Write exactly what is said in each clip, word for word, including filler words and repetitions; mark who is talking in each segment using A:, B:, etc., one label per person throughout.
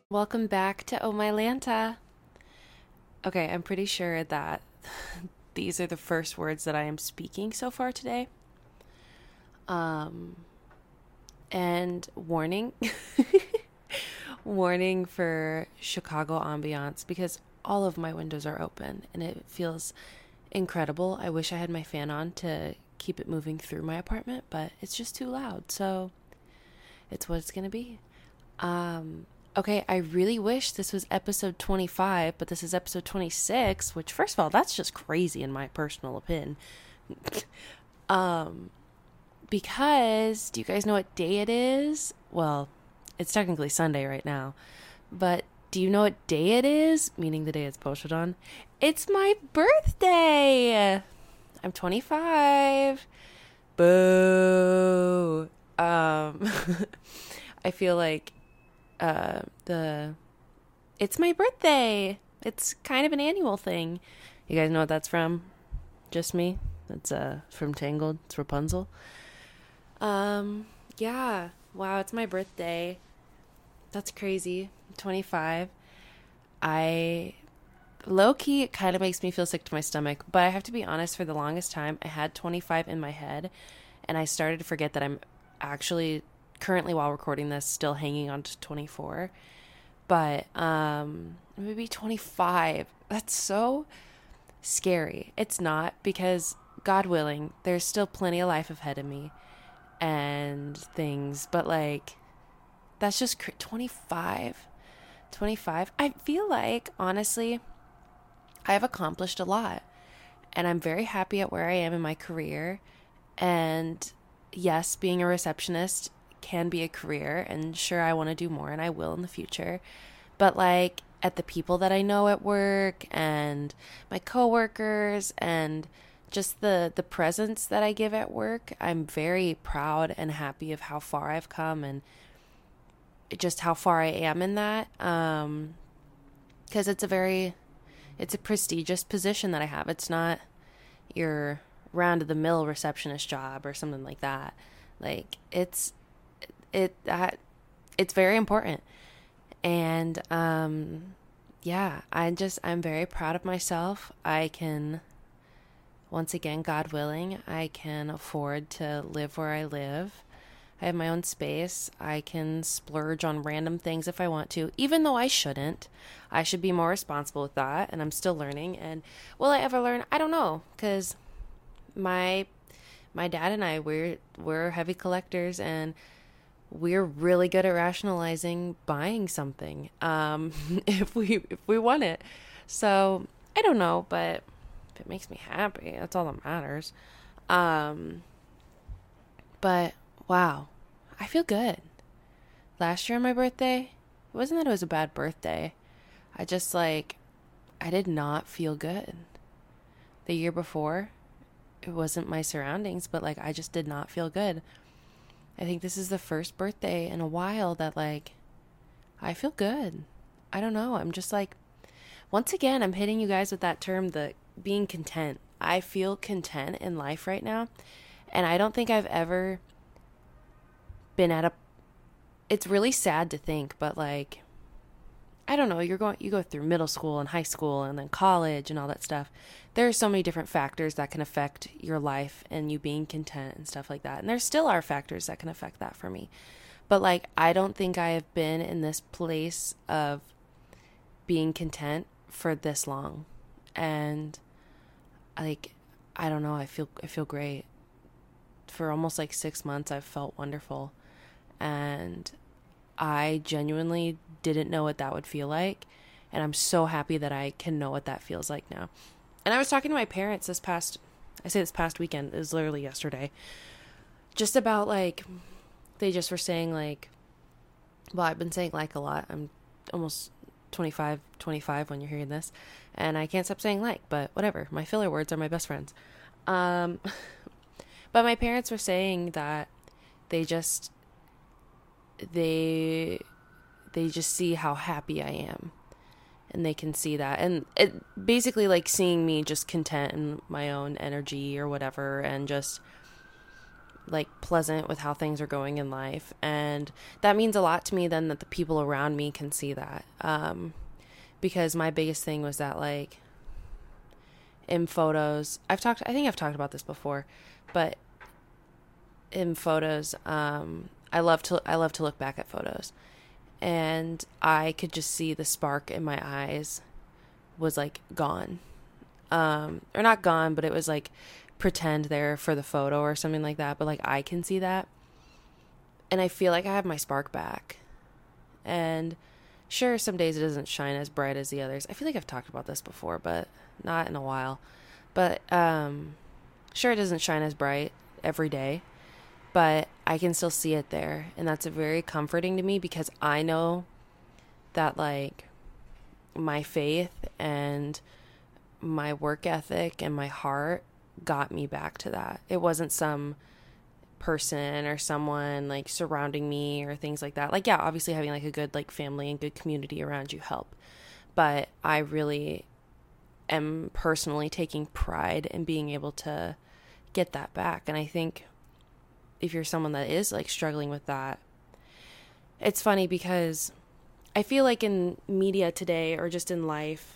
A: Welcome back to Oh My Lanta. Okay, I'm pretty sure that these are the first words that I am speaking so far today. Um, and warning, warning for Chicago ambiance because all of my windows are open and it feels incredible. I wish I had my fan on to keep it moving through my apartment, but it's just too loud. So it's what it's going to be. Um, okay, I really wish this was episode twenty-five, but this is episode twenty-six, which, first of all, that's just crazy in my personal opinion. um, because, do you guys know what day it is? Well, it's technically Sunday right now, but do you know what day it is? Meaning the day it's posted on. It's my birthday! I'm twenty-five. Boo! Um, I feel like uh the it's my birthday. It's kind of an annual thing. You guys know what that's from? Just me. That's uh from Tangled. It's Rapunzel. Um yeah. Wow, it's my birthday. That's crazy. I'm twenty-five. I low key it kind of makes me feel sick to my stomach, but I have to be honest, for the longest time I had twenty-five in my head and I started to forget that I'm actually currently, while recording this, still hanging on to twenty-four. But um maybe twenty-five. That's so scary. It's not, because God willing there's still plenty of life ahead of me and things, but like that's just cr- twenty-five. twenty-five. I feel like, honestly, I've accomplished a lot and I'm very happy at where I am in my career. And yes, being a receptionist can be a career, and sure, I want to do more and I will in the future. But like, at the people that I know at work and my coworkers and just the the presence that I give at work, I'm very proud and happy of how far I've come and just how far I am in that. Um because it's a very it's a prestigious position that I have. It's not your round of the mill receptionist job or something like that. Like, it's it that it's very important. And um yeah, I just I'm very proud of myself. I can, once again, God willing, I can afford to live where I live. I have my own space. I can splurge on random things if I want to, even though I shouldn't. I should be more responsible with that, and I'm still learning. And will I ever learn? I don't know, because my my dad and I, we're we're heavy collectors, and we're really good at rationalizing buying something um if we if we want it. So I don't know, but if it makes me happy, that's all that matters. um but wow, I feel good. Last year on my birthday, it wasn't that it was a bad birthday. I just, like, I did not feel good. The year before, it wasn't my surroundings, but like, I just did not feel good. I think this is the first birthday in a while that, like, I feel good. I don't know. I'm just like, once again, I'm hitting you guys with that term, the being content. I feel content in life right now. And I don't think I've ever been at a, it's really sad to think, but like, I don't know, you're going you go through middle school and high school and then college and all that stuff. There are so many different factors that can affect your life and you being content and stuff like that. And there still are factors that can affect that for me. But like, I don't think I have been in this place of being content for this long. And like, I don't know, I feel I feel great. For almost like six months I've felt wonderful. And I genuinely didn't know what that would feel like. And I'm so happy that I can know what that feels like now. And I was talking to my parents this past, I say this past weekend, it was literally yesterday, just about like, they just were saying like, well, I've been saying like a lot. I'm almost twenty-five, twenty-five when you're hearing this. And I can't stop saying like, but whatever. My filler words are my best friends. Um, but my parents were saying that they just, they they just see how happy I am, and they can see that, and it basically, like, seeing me just content in my own energy or whatever, and just like pleasant with how things are going in life. And that means a lot to me then that the people around me can see that. Um, because my biggest thing was that like in photos, I've talked, I think I've talked about this before, but in photos, um, I love to, I love to look back at photos, and I could just see the spark in my eyes was like gone. Um, or not gone, but it was like pretend there for the photo or something like that. But like I can see that. And I feel like I have my spark back. And sure, some days it doesn't shine as bright as the others. I feel like I've talked about this before, but not in a while. But um, sure, it doesn't shine as bright every day, but I can still see it there. And that's very comforting to me, because I know that like my faith and my work ethic and my heart got me back to that. It wasn't some person or someone like surrounding me or things like that. Like, yeah, obviously having like a good like family and good community around you help. But I really am personally taking pride in being able to get that back. And I think if you're someone that is like struggling with that, it's funny because I feel like in media today or just in life,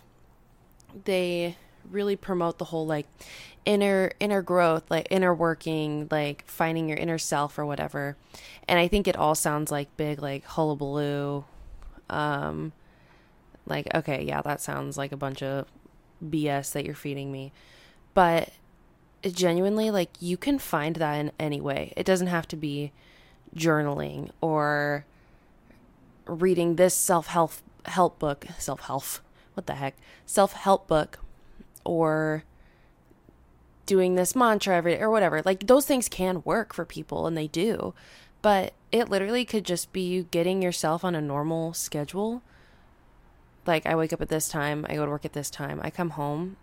A: they really promote the whole like inner inner growth, like inner working, like finding your inner self or whatever. And I think it all sounds like big like hullabaloo. Um, like, okay, yeah, that sounds like a bunch of B S that you're feeding me. But it genuinely, like, you can find that in any way. It doesn't have to be journaling or reading this self-help help book, self-help, what the heck, self-help book, or doing this mantra every day or whatever. Like, those things can work for people, and they do, but it literally could just be you getting yourself on a normal schedule. Like, I wake up at this time, I go to work at this time, I come home,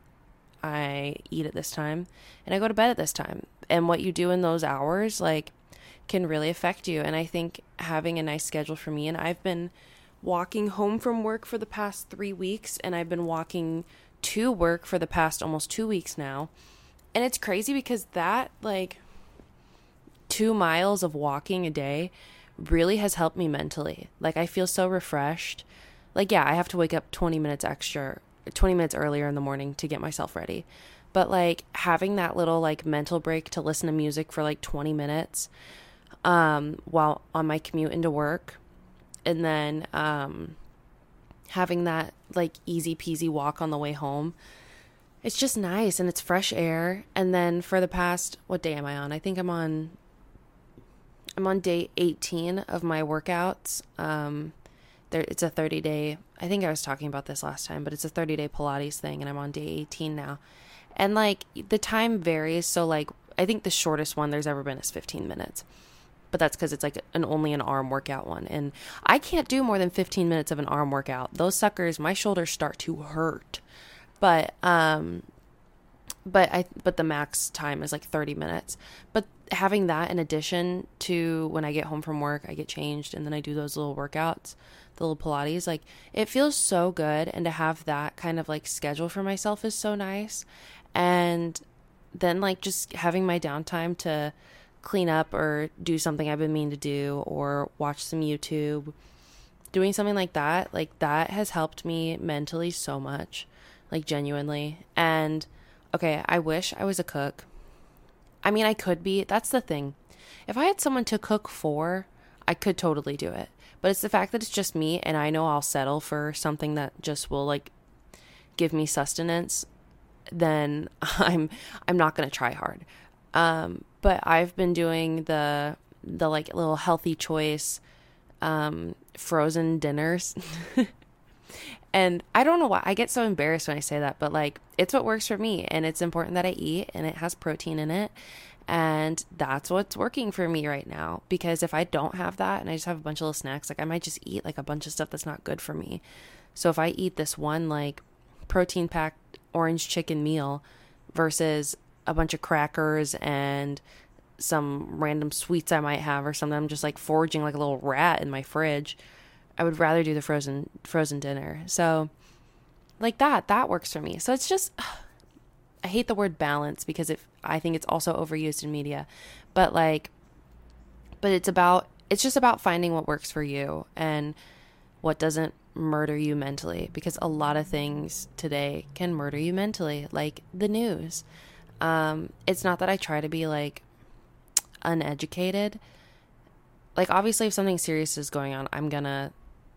A: I eat at this time, and I go to bed at this time. And what you do in those hours, like, can really affect you. And I think having a nice schedule for me, and I've been walking home from work for the past three weeks, and I've been walking to work for the past almost two weeks now. And it's crazy because that, like, two miles of walking a day really has helped me mentally. Like, I feel so refreshed. Like, yeah, I have to wake up twenty minutes extra, twenty minutes earlier in the morning to get myself ready. But, like, having that little, like, mental break to listen to music for, like, twenty minutes um, while on my commute into work, and then um, having that, like, easy peasy walk on the way home, it's just nice, and it's fresh air. And then for the past, what day am I on? I think I'm on, I'm on day eighteen of my workouts. Um, there, it's a thirty day, I think I was talking about this last time, but it's a thirty day Pilates thing, and I'm on day eighteen now. And, like, the time varies. So, like, I think the shortest one there's ever been is fifteen minutes. But that's because it's, like, an only an arm workout one. And I can't do more than fifteen minutes of an arm workout. Those suckers, my shoulders start to hurt. But, um, but I, but the max time is, like, thirty minutes. But having that in addition to when I get home from work, I get changed, and then I do those little workouts, the little Pilates, like, it feels so good. And to have that kind of, like, schedule for myself is so nice. And then, like, just having my downtime to clean up or do something I've been meaning to do, or watch some YouTube, doing something like that, like, that has helped me mentally so much, like, genuinely. And okay, I wish I was a cook. I mean, I could be. That's the thing. If I had someone to cook for, I could totally do it. But it's the fact that it's just me, and I know I'll settle for something that just will, like, give me sustenance, then I'm I'm not going to try hard. Um, but I've been doing the, the like little healthy choice, um, frozen dinners. And I don't know why I get so embarrassed when I say that, but, like, it's what works for me, and it's important that I eat, and it has protein in it. And that's what's working for me right now. Because if I don't have that and I just have a bunch of little snacks, like, I might just eat, like, a bunch of stuff that's not good for me. So if I eat this one, like, protein packed orange chicken meal versus a bunch of crackers and some random sweets I might have or something, I'm just, like, foraging like a little rat in my fridge, I would rather do the frozen frozen dinner. So, like, that that works for me. So it's just, I hate the word balance because it, I think it's also overused in media, but, like, But it's about, it's just about finding what works for you and what doesn't murder you mentally, because a lot of things today can murder you mentally, like the news. Um, it's not that I try to be like uneducated. Like, obviously, if something serious is going on, I'm gonna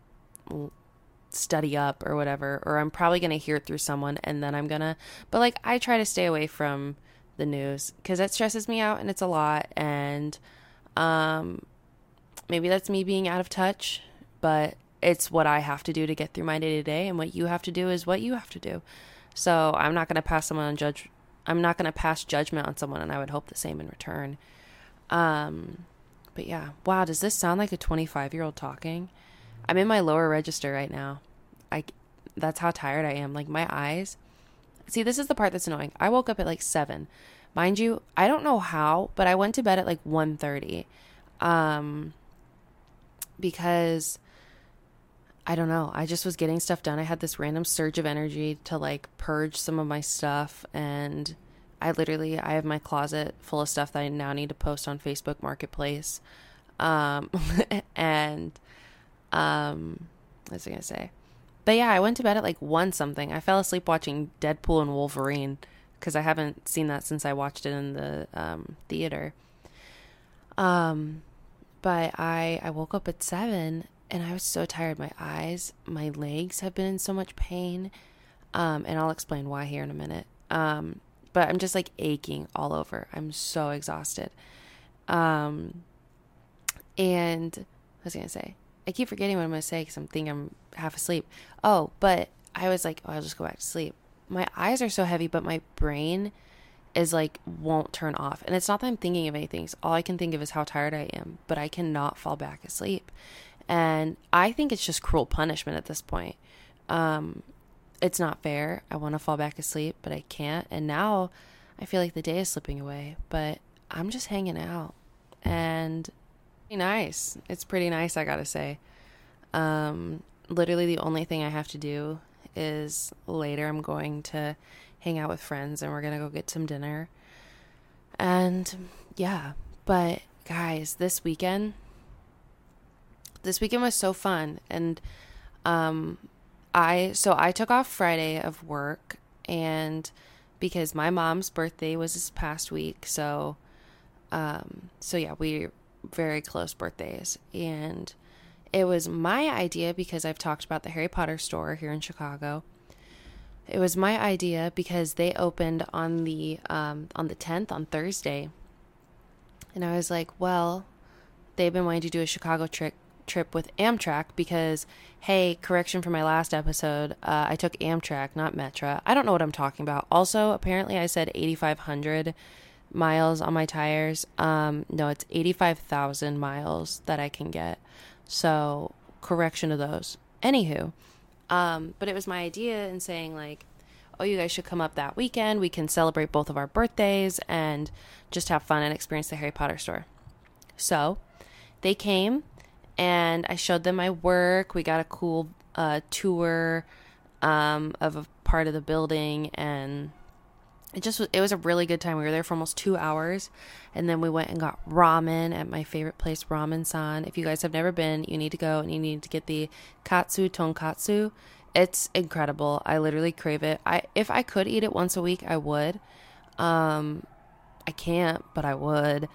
A: study up or whatever, or I'm probably gonna hear it through someone, and then I'm gonna, but like, I try to stay away from the news because it stresses me out and it's a lot. And um, maybe that's me being out of touch, but it's what I have to do to get through my day to day, and what you have to do is what you have to do. So I'm not gonna pass someone on judge. I'm not gonna pass judgment on someone, and I would hope the same in return. Um, but yeah, wow, does this sound like a twenty-five year old talking? I'm in my lower register right now. I, that's how tired I am. Like, my eyes. See, this is the part that's annoying. I woke up at like seven. Mind you, I don't know how, but I went to bed at like one thirty. Um, because I don't know. I just was getting stuff done. I had this random surge of energy to like purge some of my stuff. And I literally, I have my closet full of stuff that I now need to post on Facebook Marketplace. Um, and, um, what was I going to say? But yeah, I went to bed at like one something. I fell asleep watching Deadpool and Wolverine because I haven't seen that since I watched it in the, um, theater. Um, but I, I woke up at seven and I was so tired. My eyes, my legs have been in so much pain. Um, and I'll explain why here in a minute. Um, but I'm just like aching all over. I'm so exhausted. Um, and what was I going to say? I keep forgetting what I'm going to say because I'm thinking I'm half asleep. Oh, but I was like, oh, I'll just go back to sleep. My eyes are so heavy, but my brain is like, won't turn off. And it's not that I'm thinking of anything. So all I can think of is how tired I am, but I cannot fall back asleep. And I think it's just cruel punishment at this point. Um, it's not fair. I want to fall back asleep, but I can't. And now I feel like the day is slipping away, but I'm just hanging out. And nice. It's pretty nice, I gotta say. Um, literally the only thing I have to do is later I'm going to hang out with friends and we're gonna go get some dinner. And yeah, but guys, this weekend, this weekend was so fun. And um, I, so I took off Friday of work, and because my mom's birthday was this past week, so um, so yeah, we very close birthdays. And it was my idea because I've talked about the Harry Potter store here in Chicago. It was my idea because they opened on the um, on the tenth, on Thursday. And I was like, well, they've been wanting to do a Chicago trip trip with Amtrak because, hey, correction for my last episode, uh, I took Amtrak, not Metra. I don't know what I'm talking about. Also, apparently I said eighty-five hundred miles on my tires. Um, no, it's eighty-five thousand miles that I can get. So, correction to those. Anywho, um, but it was my idea in saying like, oh, you guys should come up that weekend. We can celebrate both of our birthdays and just have fun and experience the Harry Potter store. So, they came and I showed them my work. We got a cool uh, tour um, of a part of the building, and It just was, it was a really good time. We were there for almost two hours, and then we went and got ramen at my favorite place, Ramen San. If you guys have never been, you need to go, and you need to get the katsu tonkatsu. It's incredible. I literally crave it. I if I could eat it once a week, I would. Um, I can't, but I would.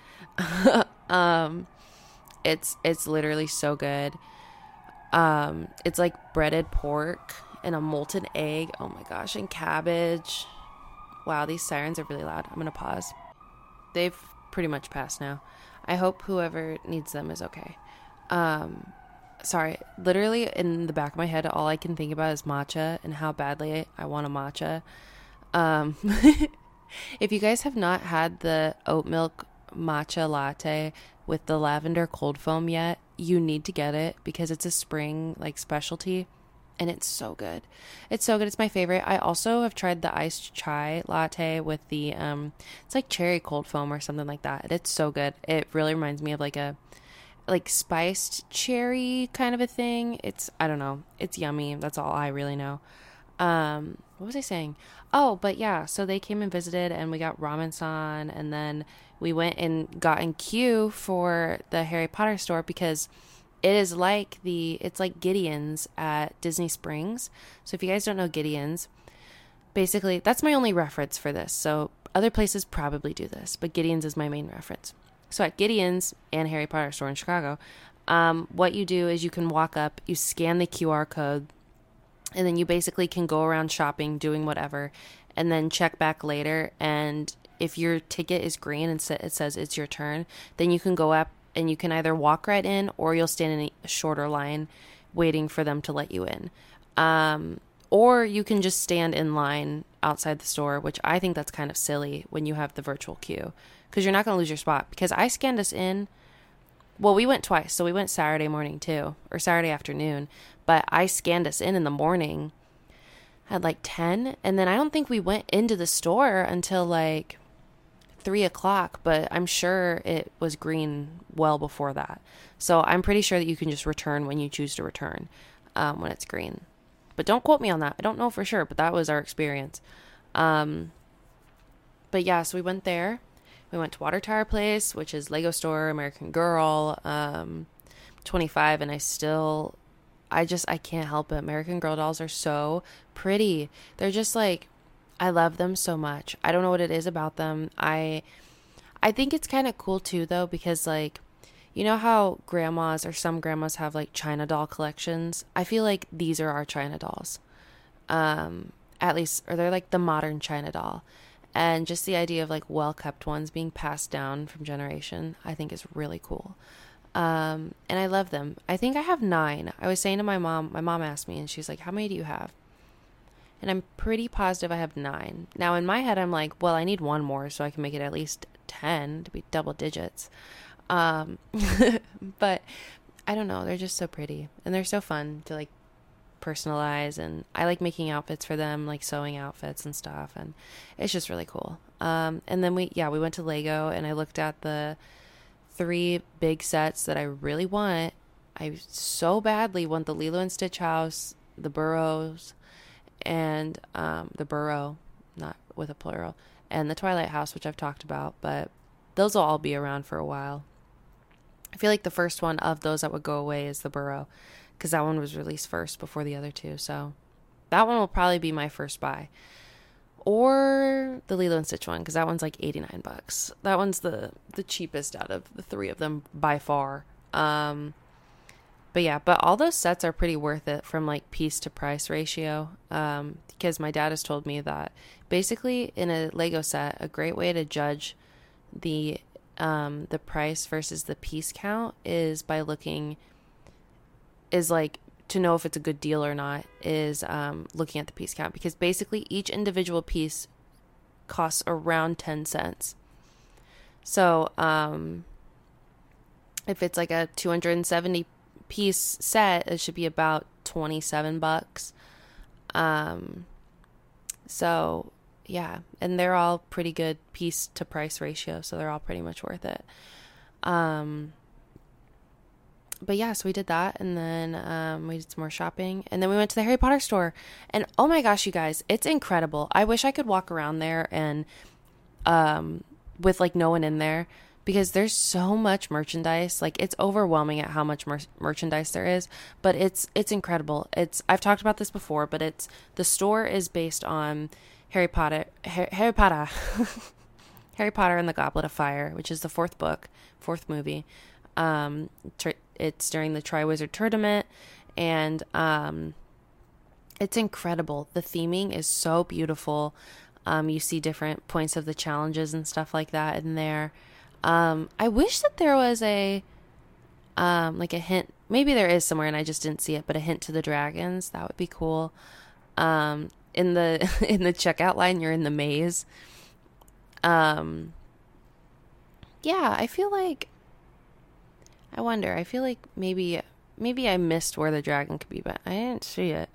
A: um, it's it's literally so good. Um, it's like breaded pork and a molten egg. Oh my gosh, and cabbage. Wow, these sirens are really loud. I'm going to pause. They've pretty much passed now. I hope whoever needs them is okay. Um, sorry. Literally in the back of my head, all I can think about is matcha and how badly I want a matcha. Um, if you guys have not had the oat milk matcha latte with the lavender cold foam yet, you need to get it because it's a spring like specialty. And it's so good. It's so good. It's my favorite. I also have tried the iced chai latte with the, um, it's like cherry cold foam or something like that. It's so good. It really reminds me of like a, like spiced cherry kind of a thing. It's, I don't know. It's yummy. That's all I really know. Um, what was I saying? Oh, but yeah, so they came and visited and we got ramen san, and then we went and got in queue for the Harry Potter store because it is like the it's like Gideon's at Disney Springs. So if you guys don't know Gideon's, basically that's my only reference for this. So other places probably do this, but Gideon's is my main reference. So at Gideon's and Harry Potter store in Chicago, um, what you do is you can walk up, you scan the Q R code, and then you basically can go around shopping, doing whatever, and then check back later. And if your ticket is green and it says it's your turn, then you can go up and you can either walk right in or you'll stand in a shorter line waiting for them to let you in. Um, or you can just stand in line outside the store, which I think that's kind of silly when you have the virtual queue because you're not going to lose your spot. Because I scanned us in. Well, we went twice. So we went Saturday morning too, or Saturday afternoon. But I scanned us in in the morning at like ten. And then I don't think we went into the store until like three o'clock. But I'm sure it was green well before that. So I'm pretty sure that you can just return when you choose to return um, when it's green. But don't quote me on that. I don't know for sure, but that was our experience. Um, but yeah, so we went there. We went to Water Tower Place, which is Lego Store, American Girl, um, twenty-five, and I still, I just, I can't help it. American Girl dolls are so pretty. They're just like, I love them so much. I don't know what it is about them. I, I think it's kind of cool too, though, because like, you know how grandmas or some grandmas have like China doll collections? I feel like these are our China dolls. Um, at least, or they're like the modern China doll. And just the idea of like well-kept ones being passed down from generation, I think is really cool. Um, and I love them. I think I have nine. I was saying to my mom, my mom asked me and she's like, how many do you have? And I'm pretty positive I have nine. Now in my head, I'm like, well, I need one more so I can make it at least ten to be double digits. Um, but I don't know. They're just so pretty and they're so fun to like personalize, and I like making outfits for them, like sewing outfits and stuff, and it's just really cool. Um, and then we, yeah, we went to Lego and I looked at the three big sets that I really want. I so badly want the Lilo and Stitch house, the Burrows, and um, the Burrow, not with a plural, and the Twilight house, which I've talked about, but those will all be around for a while. I feel like the first one of those that would go away is the Burrow, because that one was released first before the other two. So that one will probably be my first buy. Or the Lilo and Stitch one, because that one's like eighty-nine bucks. That one's the, the cheapest out of the three of them by far. Um, but yeah, but all those sets are pretty worth it from like piece to price ratio. Um, because my dad has told me that basically in a Lego set, a great way to judge the um, the price versus the piece count is by looking, is like to know if it's a good deal or not, is um, looking at the piece count, because basically each individual piece costs around ten cents. So um, if it's like a two hundred seventy piece set, it should be about twenty-seven bucks. Um, so yeah, and they're all pretty good piece to price ratio, so they're all pretty much worth it. Um, but yeah, so we did that, and then um, we did some more shopping, and then we went to the Harry Potter store, and oh my gosh, you guys, it's incredible. I wish I could walk around there and um, with like no one in there, because there's so much merchandise. Like, it's overwhelming at how much mer- merchandise there is, but it's it's incredible. It's I've talked about this before, but it's the store is based on Harry Potter, Harry, Harry Potter, Harry Potter and the Goblet of Fire, which is the fourth book, fourth movie. Um, tr- it's during the Triwizard Tournament, and um, it's incredible. The theming is so beautiful. Um, you see different points of the challenges and stuff like that in there. Um, I wish that there was a, um, like a hint. Maybe there is somewhere and I just didn't see it, but a hint to the dragons. That would be cool. Um, in the, in the checkout line, you're in the maze. Um, yeah, I feel like, I wonder, I feel like maybe, maybe I missed where the dragon could be, but I didn't see it.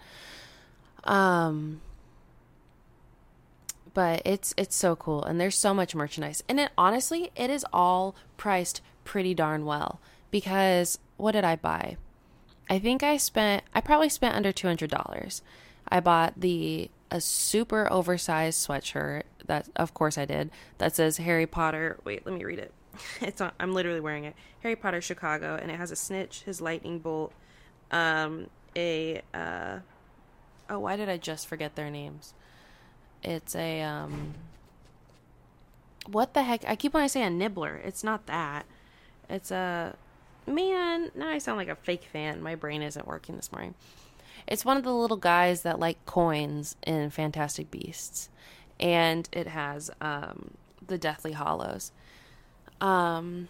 A: Um, But it's it's so cool, and there's so much merchandise. And it honestly, it is all priced pretty darn well, because what did I buy? I think I spent, I probably spent under two hundred dollars. I bought the a super oversized sweatshirt that, of course, I did. That says Harry Potter. Wait, let me read it. It's on. I'm literally wearing it. Harry Potter Chicago, and it has a snitch, his lightning bolt, um, a. Uh, oh, why did I just forget their names? It's a um. What the heck? I keep wanting to say a nibbler. It's not that. It's a man. Now I sound like a fake fan. My brain isn't working this morning. It's one of the little guys that like coins in Fantastic Beasts, and it has um the Deathly Hallows. Um,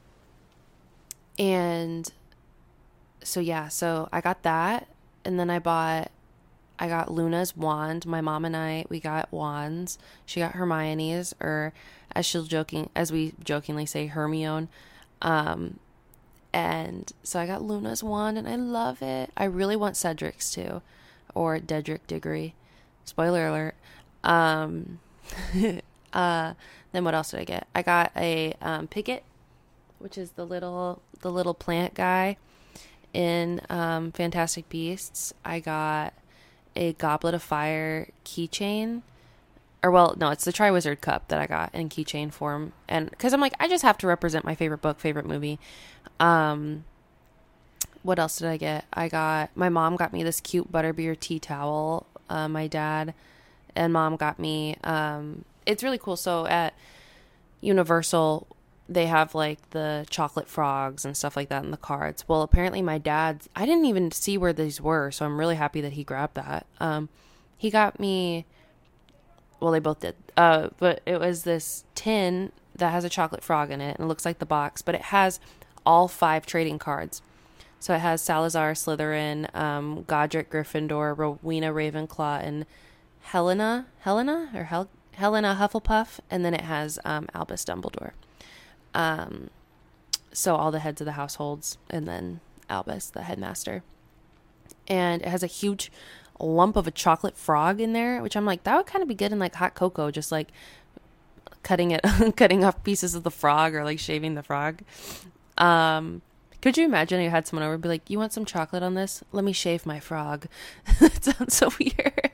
A: and so yeah, so I got that, and then I bought, I got Luna's wand. My mom and I, we got wands. She got Hermione's, or as she'll joking, as we jokingly say, Hermione. Um, and so I got Luna's wand, and I love it. I really want Cedric's too, or Dedrick Diggory. Spoiler alert. Um, uh, then what else did I get? I got a um, Picket, which is the little the little plant guy in um, Fantastic Beasts. I got a Goblet of Fire keychain, or well, no, it's the Triwizard Cup that I got in keychain form, and because I'm like, I just have to represent my favorite book, favorite movie. Um, what else did I get? I got, my mom got me this cute butterbeer tea towel. Uh, my dad and mom got me. Um, it's really cool. So at Universal, they have like the chocolate frogs and stuff like that in the cards. Well, apparently my dad, I didn't even see where these were, so I'm really happy that he grabbed that. Um, he got me, well, they both did, uh, but it was this tin that has a chocolate frog in it, and it looks like the box, but it has all five trading cards. So it has Salazar Slytherin, um, Godric Gryffindor, Rowena Ravenclaw, and Helena, Helena, or Hel- Helena Hufflepuff, and then it has um, Albus Dumbledore. Um, so all the heads of the households, and then Albus, the headmaster. And it has a huge lump of a chocolate frog in there, which I'm like, that would kind of be good in like hot cocoa, just like cutting it, cutting off pieces of the frog, or like shaving the frog. Um, could you imagine you had someone over and be like, you want some chocolate on this? Let me shave my frog. That sounds so weird.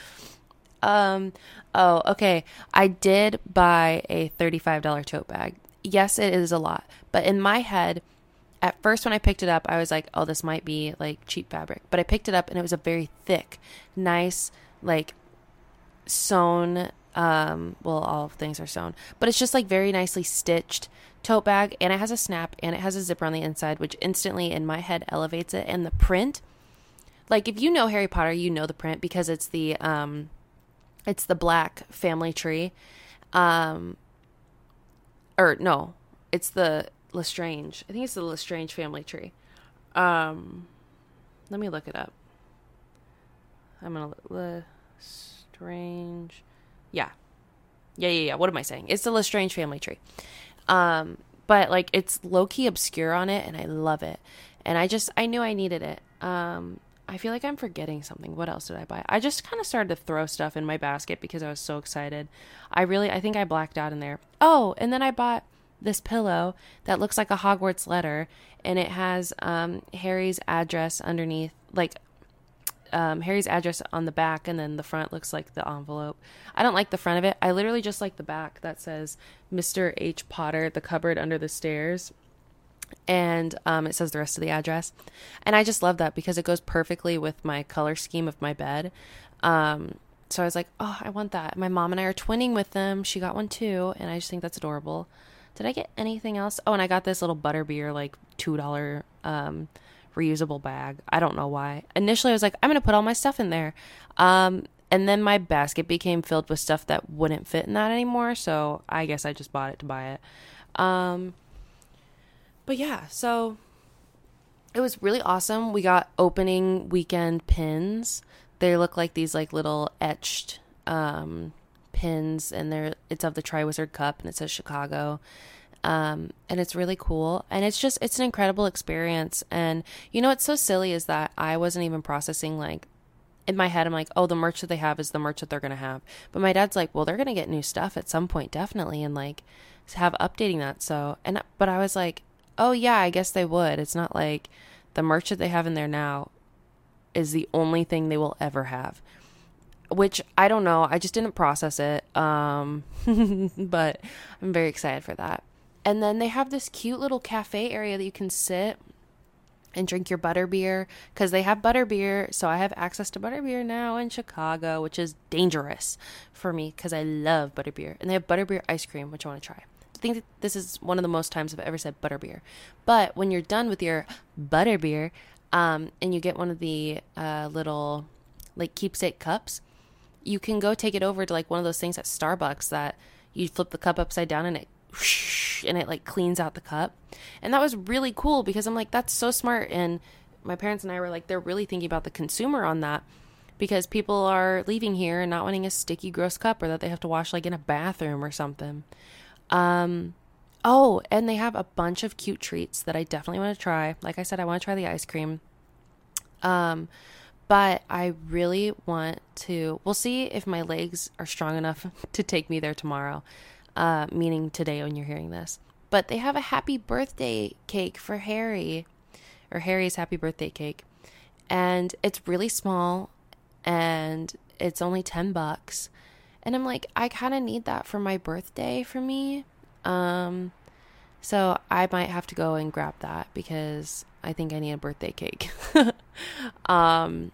A: Um, oh, okay. I did buy a thirty-five dollars tote bag. Yes, it is a lot, but in my head, at first when I picked it up, I was like, oh, this might be like cheap fabric, but I picked it up and it was a very thick, nice, like sewn, um, well, all things are sewn, but it's just like very nicely stitched tote bag, and it has a snap, and it has a zipper on the inside, which instantly in my head elevates it. And the print, like if you know Harry Potter, you know the print, because it's the, um, it's the black family tree, um, or no, it's the Lestrange. I think it's the Lestrange family tree. Um, let me look it up. I'm gonna Lestrange. Yeah, yeah, yeah, yeah. What am I saying? It's the Lestrange family tree. Um, but like it's low key obscure on it, and I love it. And I just I knew I needed it. Um, I feel like I'm forgetting something. What else did I buy? I just kind of started to throw stuff in my basket because I was so excited. I really, I think I blacked out in there. Oh, and then I bought this pillow that looks like a Hogwarts letter, and it has um, Harry's address underneath, like um, Harry's address on the back, and then the front looks like the envelope. I don't like the front of it. I literally just like the back that says Mister H. Potter, the cupboard under the stairs. And um, it says the rest of the address. And I just love that because it goes perfectly with my color scheme of my bed. Um, so I was like, oh, I want that. My mom and I are twinning with them. She got one too. And I just think that's adorable. Did I get anything else? Oh, and I got this little butterbeer, like two dollars um, reusable bag. I don't know why. Initially, I was like, I'm going to put all my stuff in there. Um, and then my basket became filled with stuff that wouldn't fit in that anymore. So I guess I just bought it to buy it. Um... But yeah, so it was really awesome. We got opening weekend pins. They look like these like little etched um, pins, and they're it's of the Triwizard Cup, and it says Chicago. Um, and it's really cool. And it's just, it's an incredible experience. And you know, what's so silly is that I wasn't even processing, like, in my head, I'm like, oh, the merch that they have is the merch that they're going to have. But my dad's like, well, they're going to get new stuff at some point, definitely. And like, have updating that. So, and, but I was like, oh yeah, I guess they would. It's not like the merch that they have in there now is the only thing they will ever have, which I don't know. I just didn't process it. Um, but I'm very excited for that. And then they have this cute little cafe area that you can sit and drink your butterbeer, because they have butterbeer. So I have access to butterbeer now in Chicago, which is dangerous for me because I love butterbeer. And they have butterbeer ice cream, which I want to try. I think that this is one of the most times I've ever said butterbeer. But when you're done with your butterbeer, um, and you get one of the uh, little like keepsake cups, you can go take it over to like one of those things at Starbucks that you flip the cup upside down and it whoosh, and it like cleans out the cup. And that was really cool because I'm like, that's so smart. And my parents and I were like, they're really thinking about the consumer on that, because people are leaving here and not wanting a sticky, gross cup, or that they have to wash like in a bathroom or something. Um, oh, and they have a bunch of cute treats that I definitely want to try. Like I said, I want to try the ice cream. Um, but I really want to, we'll see if my legs are strong enough to take me there tomorrow. Uh, meaning today when you're hearing this. But they have a happy birthday cake for Harry, or Harry's happy birthday cake. And it's really small and it's only ten bucks. And I'm like, I kind of need that for my birthday for me. Um, so I might have to go and grab that because I think I need a birthday cake. um,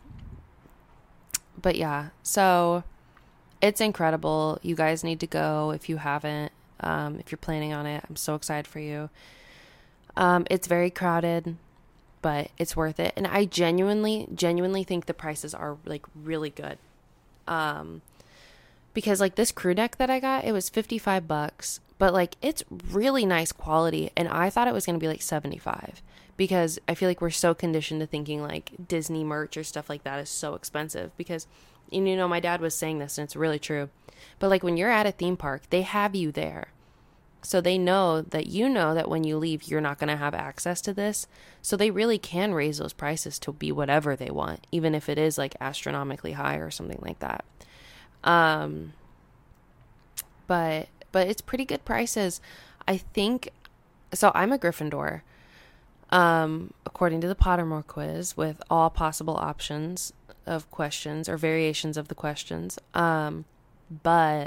A: but yeah, so it's incredible. You guys need to go if you haven't, um, if you're planning on it. I'm so excited for you. Um, it's very crowded, but it's worth it. And I genuinely, genuinely think the prices are like really good. Um, because like this crew neck that I got, it was fifty-five bucks, but like it's really nice quality. And I thought it was going to be like seventy-five, because I feel like we're so conditioned to thinking like Disney merch or stuff like that is so expensive. Because, and you know, my dad was saying this and it's really true, but like when you're at a theme park, they have you there. So they know that, you know, that when you leave, you're not going to have access to this. So they really can raise those prices to be whatever they want, even if it is like astronomically high or something like that. Um, but, but it's pretty good prices. I think, so I'm a Gryffindor, um, according to the Pottermore quiz, with all possible options of questions or variations of the questions. Um, but,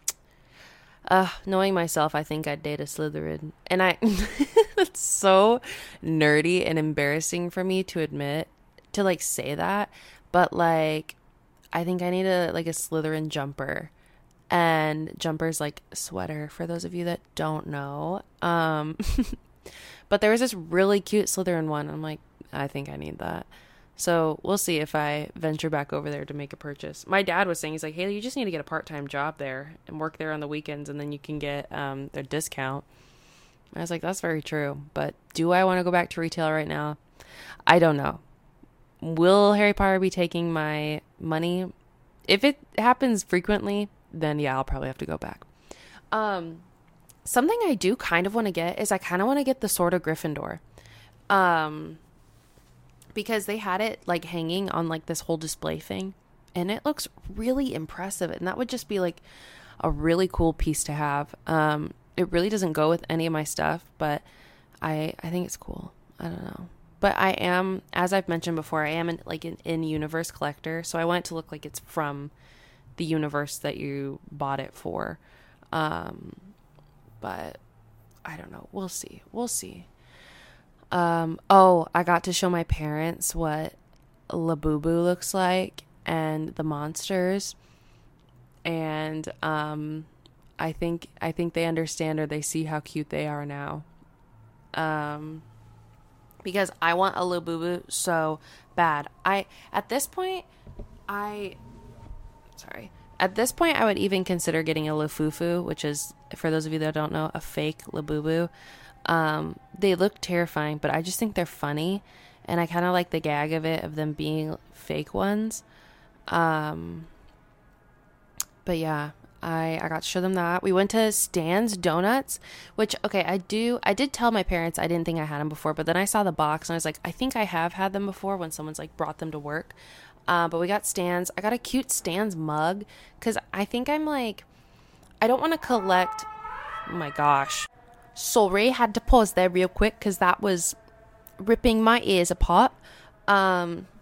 A: uh, knowing myself, I think I'd date a Slytherin. And I, it's so nerdy and embarrassing for me to admit, to like say that, but like, I think I need a like a Slytherin jumper, and jumper's like sweater for those of you that don't know. Um, but there was this really cute Slytherin one. I'm like, I think I need that. So we'll see if I venture back over there to make a purchase. My dad was saying, he's like, Haley, you just need to get a part-time job there and work there on the weekends, and then you can get um, their discount. I was like, that's very true. But do I want to go back to retail right now? I don't know. Will Harry Potter be taking my money? If it happens frequently, then yeah, I'll probably have to go back. Um, something I do kind of want to get is I kind of want to get the Sword of Gryffindor. Um, because they had it like hanging on like this whole display thing, and it looks really impressive. And that would just be like a really cool piece to have. Um, it really doesn't go with any of my stuff, but I, I think it's cool. I don't know. But I am, as I've mentioned before, I am an, like an in-universe collector. So I want it to look like it's from the universe that you bought it for. Um, but I don't know. We'll see. We'll see. Um, oh, I got to show my parents what Labubu looks like and the monsters. And um, I think I think they understand, or they see how cute they are now. Um... Because I want a Labubu so bad. I, at this point, I, sorry. At this point, I would even consider getting a Lafufu, which is, for those of you that don't know, a fake Labubu. Um, they look terrifying, but I just think they're funny. And I kind of like the gag of it, of them being fake ones. Um, but yeah. I, I got to show them that. We went to Stan's Donuts, which, okay, I do, I did tell my parents I didn't think I had them before, but then I saw the box and I was like, I think I have had them before when someone's like brought them to work. Uh, but we got Stan's. I got a cute Stan's mug because I think I'm like, I don't want to collect, oh my gosh. Sorry, had to pause there real quick because that was ripping my ears apart. Um,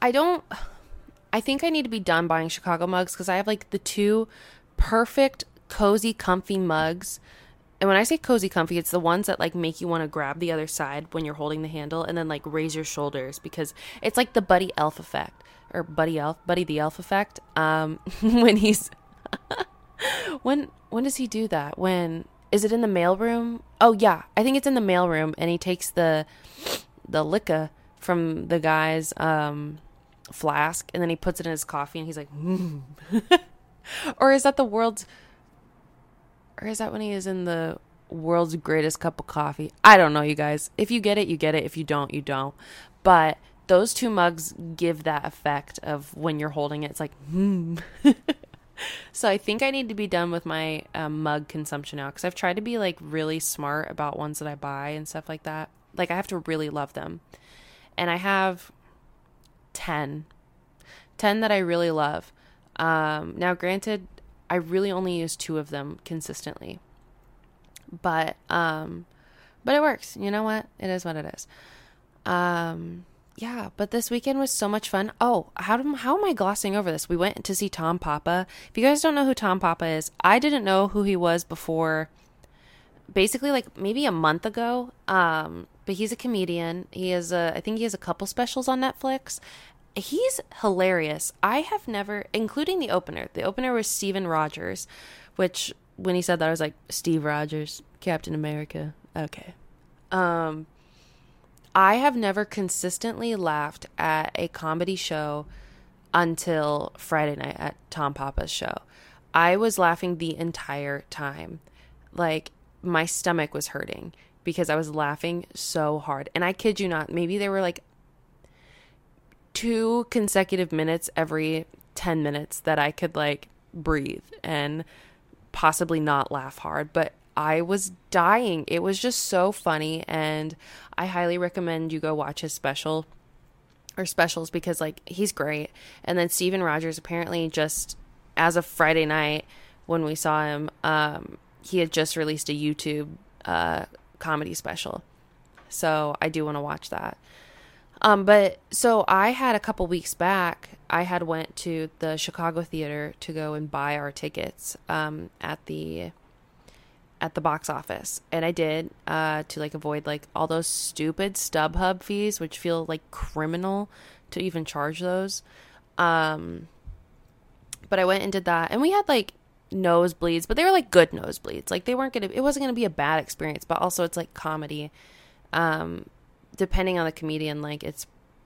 A: I don't, I think I need to be done buying Chicago mugs because I have like the two perfect, cozy, comfy mugs. And when I say cozy, comfy, it's the ones that like make you want to grab the other side when you're holding the handle and then like raise your shoulders because it's like the Buddy Elf effect or Buddy Elf, Buddy the Elf effect. Um, when he's, when, when does he do that? When, is it in the mailroom? Oh yeah, I think it's in the mailroom and he takes the, the liquor from the guy's, um, flask and then he puts it in his coffee and he's like, mm. Or is that the world's, or is that when he is in the world's greatest cup of coffee? I don't know, you guys. If you get it, you get it. If you don't, you don't. But those two mugs give that effect of when you're holding it, it's like, hmm. So I think I need to be done with my um, mug consumption now because I've tried to be like really smart about ones that I buy and stuff like that. Like I have to really love them. And I have ten. ten that I really love. Um, now, granted, I really only use two of them consistently, but, um, but it works. You know what? It is what it is. Um, yeah, but this weekend was so much fun. Oh, how do, how am I glossing over this? We went to see Tom Papa. If you guys don't know who Tom Papa is, I didn't know who he was before basically like maybe a month ago. Um, but he's a comedian. He has a, I think he has a couple specials on Netflix. He's hilarious. I have never, including the opener. The opener was Steven Rogers, which when he said that, I was like, Steve Rogers, Captain America. Okay. Um, I have never consistently laughed at a comedy show until Friday night at Tom Papa's show. I was laughing the entire time. Like, my stomach was hurting because I was laughing so hard. And I kid you not, maybe there were like two consecutive minutes every ten minutes that I could like breathe and possibly not laugh hard, but I was dying. It was just so funny, and I highly recommend you go watch his special or specials because like he's great. And then Steven Rogers, apparently just as of Friday night when we saw him, um, he had just released a YouTube uh, comedy special. So I do want to watch that. Um, but so I had a couple weeks back, I had went to the Chicago Theater to go and buy our tickets, um, at the, at the box office. And I did, uh, to like avoid like all those stupid StubHub fees, which feel like criminal to even charge those. Um, but I went and did that and we had like nosebleeds, but they were like good nosebleeds. Like they weren't going to, it wasn't going to be a bad experience, but also it's like comedy. Um, depending on the comedian, like it's,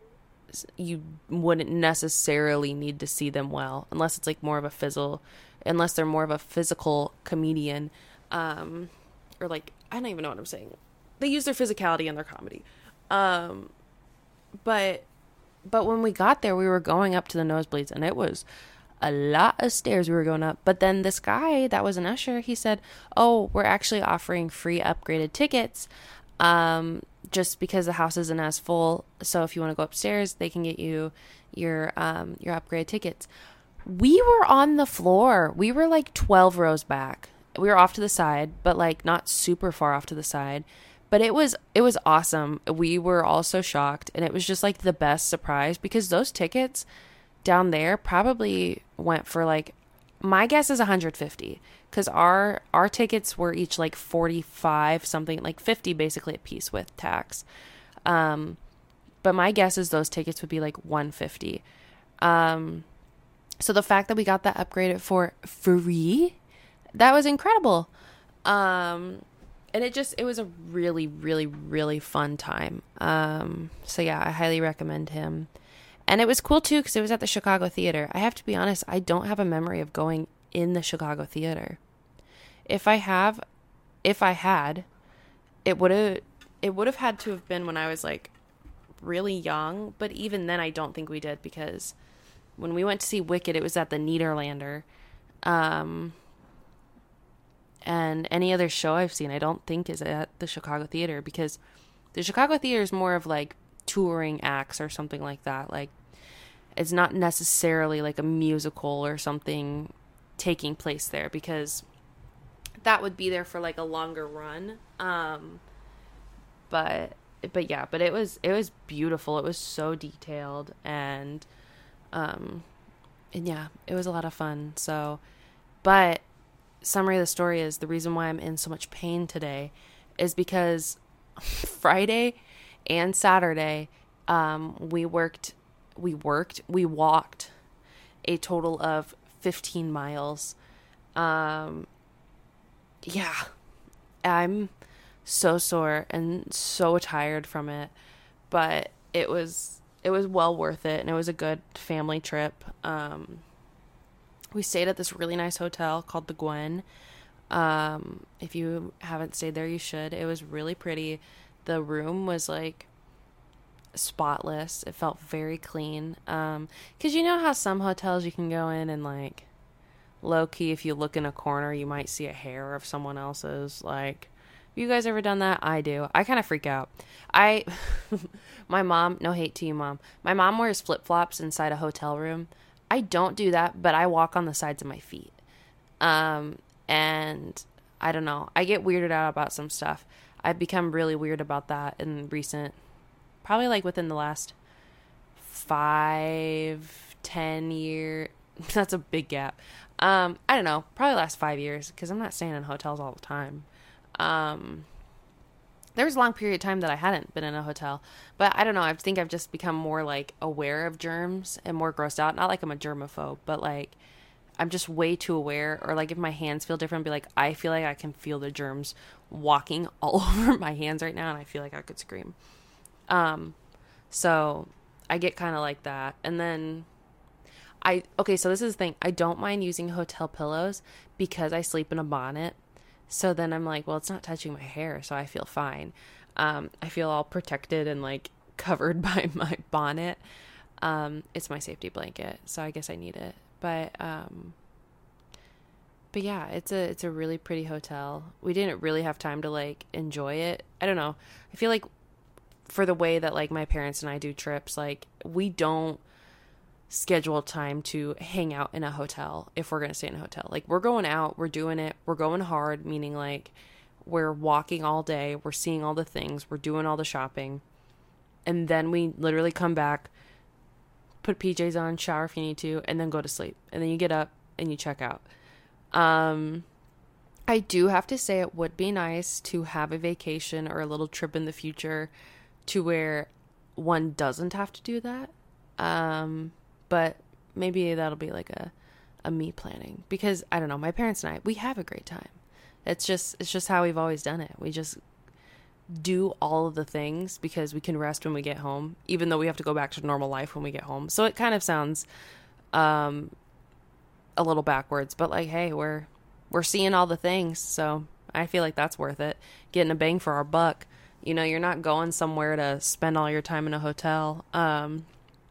A: you wouldn't necessarily need to see them well unless it's like more of a fizzle, unless they're more of a physical comedian, um, or like, I don't even know what I'm saying. They use their physicality in their comedy. Um, but, but when we got there, we were going up to the nosebleeds and it was a lot of stairs we were going up. But then this guy that was an usher, he said, oh, we're actually offering free upgraded tickets. Um, just because the house isn't as full. So if you want to go upstairs, they can get you your, um, your upgrade tickets. We were on the floor. We were like twelve rows back. We were off to the side, but like not super far off to the side, but it was, it was awesome. We were all so shocked and it was just like the best surprise because those tickets down there probably went for like, my guess is one hundred fifty because our our tickets were each like forty-five something, like fifty basically a piece with tax. Um, but my guess is those tickets would be like one hundred fifty. Um, so the fact that we got that upgraded for free, that was incredible. Um, and it just, it was a really, really, really fun time. Um, so yeah, I highly recommend him. And it was cool too because it was at the Chicago Theater. I have to be honest, I don't have a memory of going in the Chicago Theater. If I have, if I had, it would have, it would have had to have been when I was like really young. But even then, I don't think we did because when we went to see Wicked, it was at the Nederlander. Um, and any other show I've seen, I don't think is at the Chicago Theater because the Chicago Theater is more of like touring acts or something like that. Like it's not necessarily like a musical or something taking place there because that would be there for like a longer run. Um, but but yeah, but it was it was beautiful. It was so detailed, and um and yeah, it was a lot of fun. So, but summary of the story is the reason why I'm in so much pain today is because Friday and Saturday um we worked we worked we walked a total of fifteen miles. Um yeah, I'm so sore and so tired from it, but it was it was well worth it, and it was a good family trip. Um, we stayed at this really nice hotel called the Gwen. Um, if you haven't stayed there, you should. It was really pretty. The room was like spotless. It felt very clean. Um, 'cause you know how some hotels you can go in and like low key, if you look in a corner, you might see a hair of someone else's. Like, you guys ever done that? I do. I kind of freak out. I, my mom, no hate to you, mom. My mom wears flip flops inside a hotel room. I don't do that, but I walk on the sides of my feet. Um, and I don't know. I get weirded out about some stuff. I've become really weird about that in recent, probably like within the last five, ten year. That's a big gap. Um, I don't know, probably last five years because I'm not staying in hotels all the time. Um, there was a long period of time that I hadn't been in a hotel, but I don't know. I think I've just become more like aware of germs and more grossed out. Not like I'm a germaphobe, but like I'm just way too aware. Or like if my hands feel different, be like, I feel like I can feel the germs walking all over my hands right now, and I feel like I could scream. Um, so I get kind of like that, and then. I, okay, so this is the thing. I don't mind using hotel pillows because I sleep in a bonnet. So then I'm like, well, it's not touching my hair, so I feel fine. Um, I feel all protected and like covered by my bonnet. Um, it's my safety blanket, so I guess I need it. But, um, but yeah, it's a, it's a really pretty hotel. We didn't really have time to like enjoy it. I don't know. I feel like for the way that like my parents and I do trips, like we don't schedule time to hang out in a hotel if we're going to stay in a hotel. Like we're going out, we're doing it, we're going hard, meaning like we're walking all day, we're seeing all the things, we're doing all the shopping, and then we literally come back, put P Js on, shower if you need to, and then go to sleep, and then you get up and you check out. um I do have to say it would be nice to have a vacation or a little trip in the future to where one doesn't have to do that. um But maybe that'll be like a, a me planning, because I don't know, my parents and I, we have a great time. It's just, it's just how we've always done it. We just do all of the things because we can rest when we get home, even though we have to go back to normal life when we get home. So it kind of sounds, um, a little backwards, but like, hey, we're, we're seeing all the things. So I feel like that's worth it. Getting a bang for our buck. You know, you're not going somewhere to spend all your time in a hotel. Um,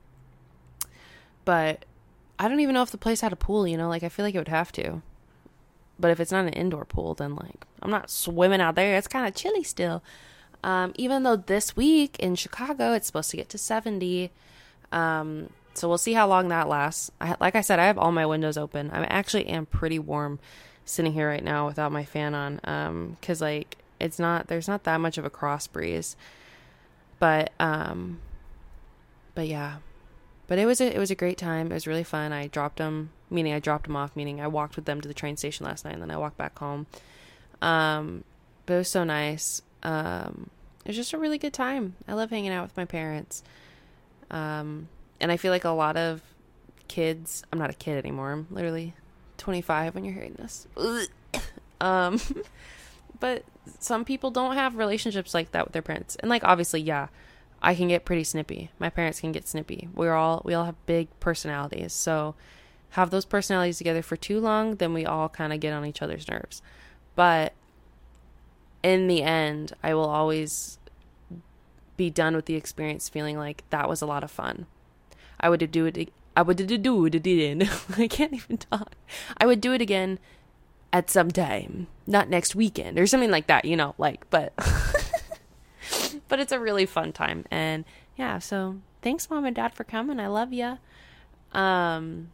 A: But I don't even know if the place had a pool, you know, like I feel like it would have to. But if it's not an indoor pool, then like I'm not swimming out there. It's kind of chilly still. Um, even though this week in Chicago, it's supposed to get to seventy. Um, so we'll see how long that lasts. I, like I said, I have all my windows open. I actually am pretty warm sitting here right now without my fan on. Um, 'cause like it's not, there's not that much of a cross breeze, but, um, but yeah. But it was a, it was a great time. It was really fun. I dropped them, meaning I dropped them off, meaning I walked with them to the train station last night, and then I walked back home. Um, but it was so nice. Um, it was just a really good time. I love hanging out with my parents. Um, and I feel like a lot of kids, I'm not a kid anymore. I'm literally twenty-five when you're hearing this. um, but some people don't have relationships like that with their parents. And like, obviously, yeah. I can get pretty snippy. My parents can get snippy. We're all, we all have big personalities. So have those personalities together for too long, then we all kind of get on each other's nerves. But in the end, I will always be done with the experience feeling like that was a lot of fun. I would do it. I would do it again. I can't even talk. I would do it again at some time, not next weekend or something like that, you know, like, but but it's a really fun time. And yeah, so thanks mom and dad for coming. I love ya. Um,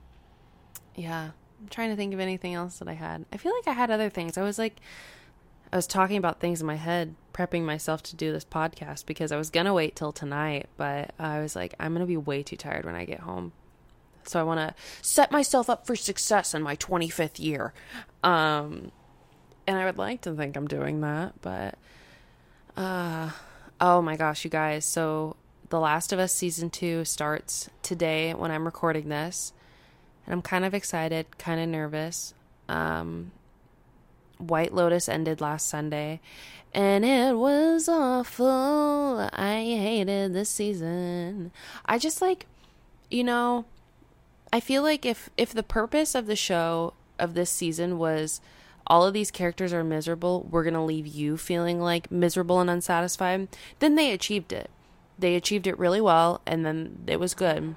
A: yeah, I'm trying to think of anything else that I had. I feel like I had other things. I was like, I was talking about things in my head, prepping myself to do this podcast because I was going to wait till tonight, but I was like, I'm going to be way too tired when I get home. So I want to set myself up for success in my twenty-fifth year. Um, and I would like to think I'm doing that, but, uh, oh my gosh, you guys. So The Last of Us season two starts today when I'm recording this, and I'm kind of excited, kind of nervous. Um, White Lotus ended last Sunday, and it was awful. I hated this season. I just like, you know, I feel like if, if the purpose of the show of this season was all of these characters are miserable, we're going to leave you feeling like miserable and unsatisfied, then they achieved it. They achieved it really well, and then it was good.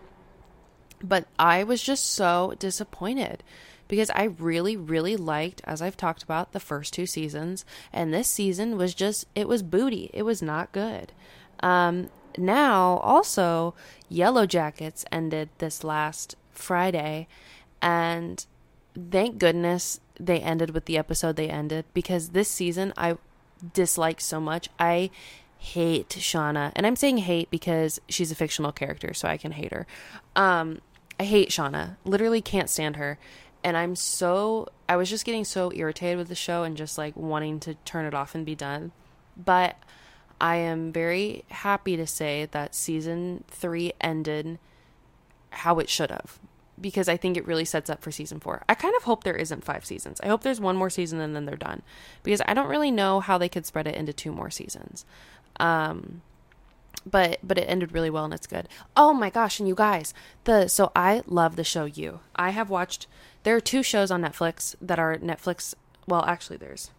A: But I was just so disappointed because I really, really liked, as I've talked about, the first two seasons. And this season was just, it was booty. It was not good. Um, now, also, Yellow Jackets ended this last Friday. And thank goodness they ended with the episode they ended, because this season I disliked so much. I hate Shauna, and I'm saying hate because she's a fictional character, so I can hate her. Um, I hate Shauna, literally can't stand her, and I'm so, I was just getting so irritated with the show and just like wanting to turn it off and be done. But I am very happy to say that season three ended how it should have, because I think it really sets up for season four. I kind of hope there isn't five seasons. I hope there's one more season and then they're done, because I don't really know how they could spread it into two more seasons. Um, but, but it ended really well and it's good. Oh my gosh. And you guys, the, so I love the show You. I have watched, there are two shows on Netflix that are Netflix. Well, actually there's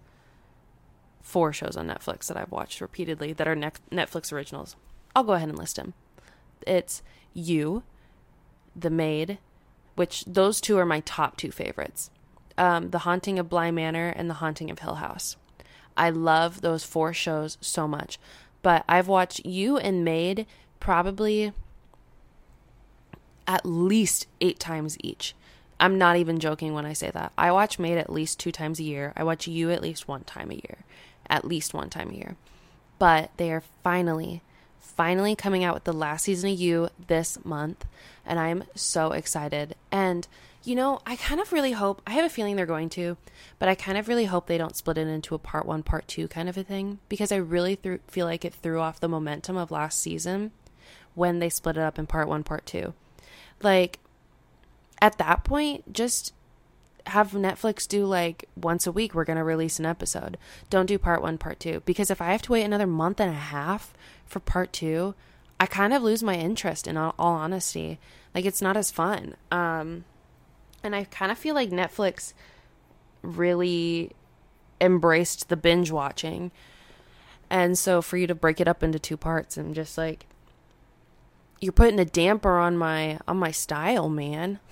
A: four shows on Netflix that I've watched repeatedly that are ne- Netflix originals. I'll go ahead and list them. It's You, The Maid, which those two are my top two favorites. Um, The Haunting of Bly Manor and The Haunting of Hill House. I love those four shows so much. But I've watched You and Maid probably at least eight times each. I'm not even joking when I say that. I watch Maid at least two times a year. I watch You at least one time a year. At least one time a year. But they are finally, finally coming out with the last season of You this month. And I'm so excited. And, you know, I kind of really hope, I have a feeling they're going to, but I kind of really hope they don't split it into a part one, part two kind of a thing. Because I really th- feel like it threw off the momentum of last season when they split it up in part one, part two. Like, at that point, just have Netflix do like once a week, we're going to release an episode. Don't do part one, part two. Because if I have to wait another month and a half for part two, I kind of lose my interest, in all, all honesty. Like, it's not as fun. Um, and I kind of feel like Netflix really embraced the binge watching. And so for you to break it up into two parts, and just like, you're putting a damper on my, on my style, man.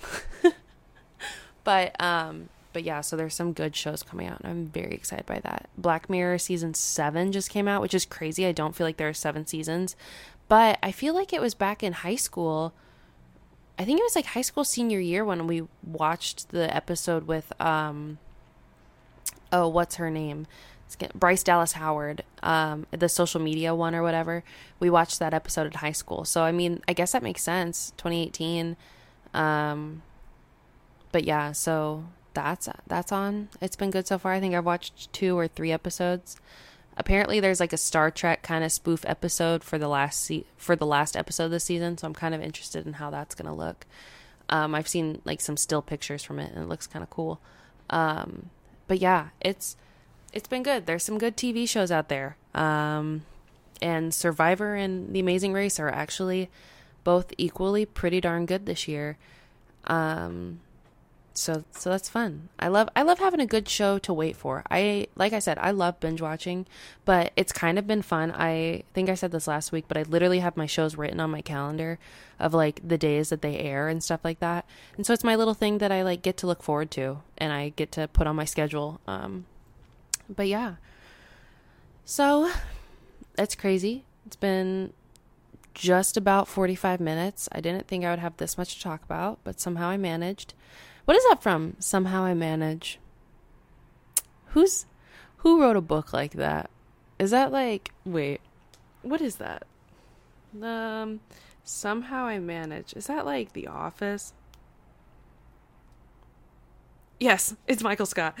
A: But, um, but yeah, so there's some good shows coming out, and I'm very excited by that. Black Mirror season seven just came out, which is crazy. I don't feel like there are seven seasons, but I feel like it was back in high school. I think it was like high school senior year when we watched the episode with, um, oh, what's her name? Bryce Dallas Howard, um, the social media one or whatever. We watched that episode in high school. So, I mean, I guess that makes sense. twenty eighteen. Um, but yeah, so that's, that's on. It's been good so far. I think I've watched two or three episodes. Apparently there's like a Star Trek kind of spoof episode for the last se- for the last episode of the season. So I'm kind of interested in how that's going to look. Um, I've seen like some still pictures from it and it looks kind of cool. Um, but yeah, it's, it's been good. There's some good T V shows out there. Um, and Survivor and The Amazing Race are actually both equally pretty darn good this year. Um, so, so that's fun. I love, I love having a good show to wait for. I, like I said, I love binge watching, but it's kind of been fun. I think I said this last week, but I literally have my shows written on my calendar of like the days that they air and stuff like that. And so it's my little thing that I like get to look forward to, and I get to put on my schedule. Um, But yeah, so it's crazy. It's been just about forty-five minutes. I didn't think I would have this much to talk about, but somehow I managed. What is that from? Somehow I manage. Who's, Who wrote a book like that? Is that like, wait, what is that? Um, Somehow I Manage. Is that like The Office? Yes, it's Michael Scott.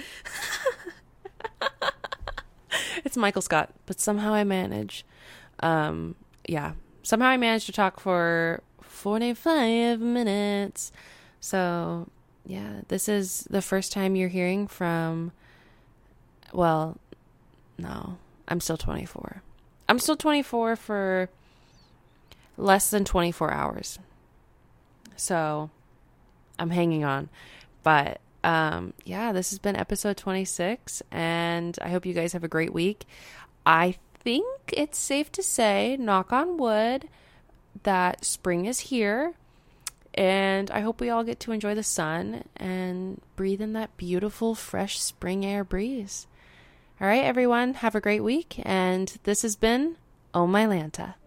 A: It's Michael Scott, but Somehow I Manage. Um, yeah, somehow I managed to talk for forty-five minutes. So, yeah, this is the first time you're hearing from, well, no, I'm still twenty-four. I'm still twenty-four for less than twenty-four hours. So, I'm hanging on. But, um, yeah, this has been episode twenty-six, and I hope you guys have a great week. I think it's safe to say, knock on wood, that spring is here, and I hope we all get to enjoy the sun and breathe in that beautiful, fresh spring air breeze. All right, everyone, have a great week, and this has been Oh My Lanta.